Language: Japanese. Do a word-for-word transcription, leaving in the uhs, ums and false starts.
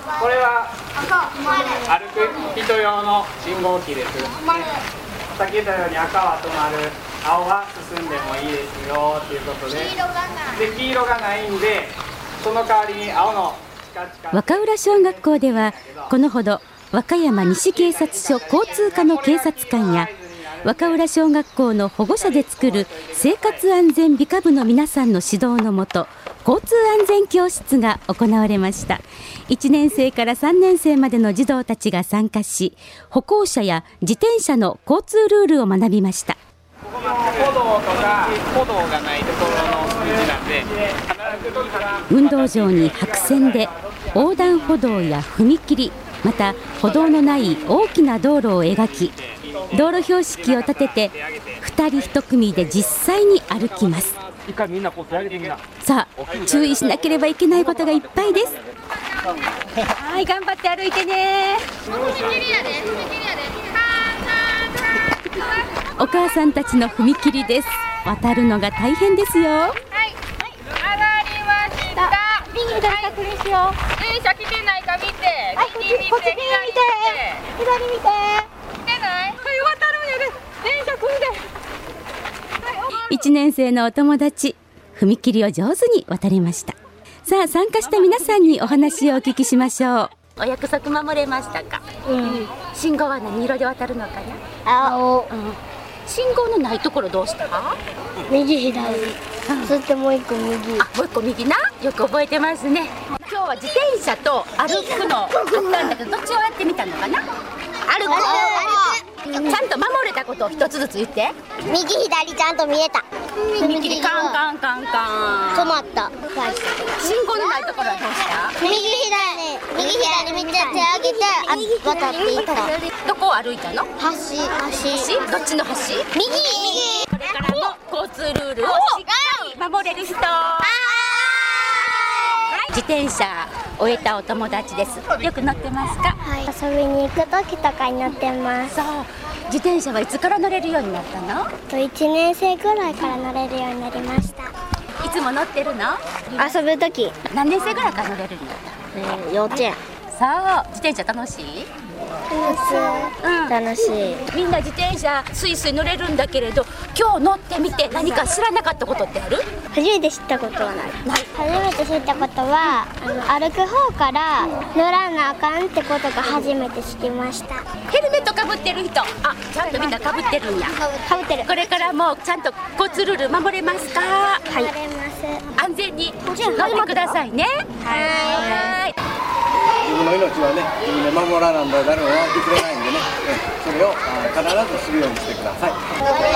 これは歩く人用の信号機です。さっき言ったように赤は止まる、青は進んでもいいですよということで、で黄色がないんで、その代わりに青のチカチカ。 若浦小学校ではこのほど和歌山西警察署交通課の警察官や若浦小学校の保護者で作る生活安全美化部の皆さんの指導のもと、交通安全教室が行われました。いちねん生からさんねん生までの児童たちが参加し、歩行者や自転車の交通ルールを学びました。 歩道とか歩道がないところの道なんで、 運動場に白線で横断歩道や踏切、また歩道のない大きな道路を描き、道路標識を立ててふたりいち組で実際に歩きます。さあ、注意しなければいけないことがいっぱいです。はい、頑張って歩いてね。お母さんたちの踏切です。渡るのが大変ですよ。はい、はい、上がりました。右左確認しよう。電車来てないか見て。はい、右見て、左見て。左見て。来てない？はい、渡るんやで。電車来るで。 いちねん生のお友達、踏切を上手に渡りました。さあ、参加した皆さんにお話をお聞きしましょう。お約束守れましたか？うん、信号は何色で渡るのかな？ 青、 うん、信号のないところどうした？ 右左、うん、そしてもう一個右。 あ、もう一個右な。よく覚えてますね。今日は自転車と歩くのあったんだけど、どっちをやってみたのかな？歩く。ちゃんと守れたことを一つずつ言って。 右左ちゃんと見えた。 踏切カンカンカンカン。 止まった。 信号のないところはどうした？ 右左、右左見て手上げて渡っていった。 どこを歩いたの？ 橋、橋。 橋？どっちの橋？ 右。 これからも交通ルールをしっかり守れる人。自転車終えたお友達です。よく乗ってますか？ はい、遊びに行く時とかに乗ってます。 そう。自転車はいつから乗れるようになったの？ といちねん生ぐらいから乗れるようになりました。 いつも乗ってるの？ 遊ぶ時。 何年生ぐらいから乗れるようになった？ えー、幼稚園。 そう。自転車楽しい？ うん、楽しい。 みんな自転車スイスイ乗れるんだけれど、今日乗ってみて何か知らなかったことってある？ 初めて知ったことはない。初めて知ったことは、あの歩く方から乗らなあかんってことが初めて知りました。 ヘルメットかぶってる人、あ、ちゃんとみんなかぶってるんや。 かぶってる。 これからもちゃんと交通ルール守れますか？ はい。守れます。 安全に乗ってくださいね。はい。 自分の命はね、自分で守らなんだ誰も守ってくれないんでね、それを必ずするようにしてください。